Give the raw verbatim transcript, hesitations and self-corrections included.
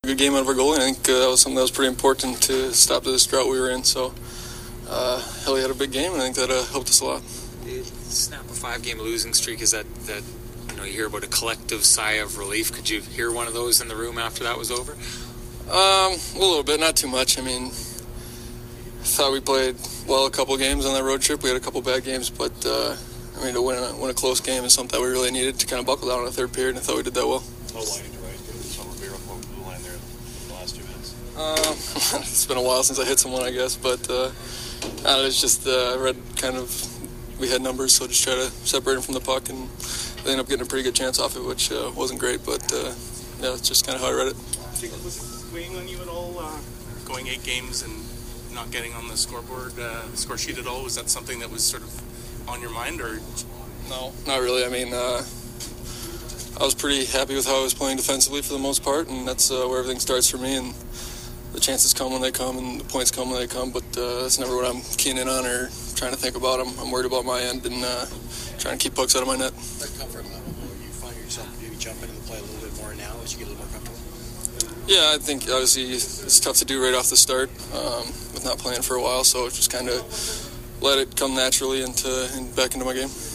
good game out of our goalie. I think uh, that was something that was pretty important to stop this drought we were in. So, uh, Helly had a big game, and I think that uh, helped us a lot. The snap a five-game losing streak, is that, that, you know, you hear about a collective sigh of relief. Could you hear one of those in the room after that was over? Um, a little bit, not too much. I mean, I thought we played well a couple games on that road trip. We had a couple bad games, but uh, I mean, to win a, win a close game is something that we really needed to kind of buckle down in the third period, and I thought we did that well. No line to right, some Rivera blue line there in the last two minutes. Uh, it's been a while since I hit someone, I guess, but uh, uh, it's just uh, I read kind of we had numbers, so just try to separate them from the puck, and they ended up getting a pretty good chance off it, which uh, wasn't great, but uh, yeah, that's just kind of how I read it. Was it weighing on you at all, uh, going eight games and not getting on the scoreboard, uh, score sheet at all? Was that something that was sort of on your mind, or? No, not really. I mean, uh, I was pretty happy with how I was playing defensively for the most part, and that's uh, where everything starts for me. And the chances come when they come, and the points come when they come. But uh, that's never what I'm keen in on or trying to think about. I'm, I'm worried about my end and uh, trying to keep pucks out of my net. That comfort level, where you find yourself maybe jumping in the play a little bit more now as you get a little more comfortable. Yeah, I think obviously it's tough to do right off the start um, with not playing for a while, so just kind of let it come naturally into and back into my game.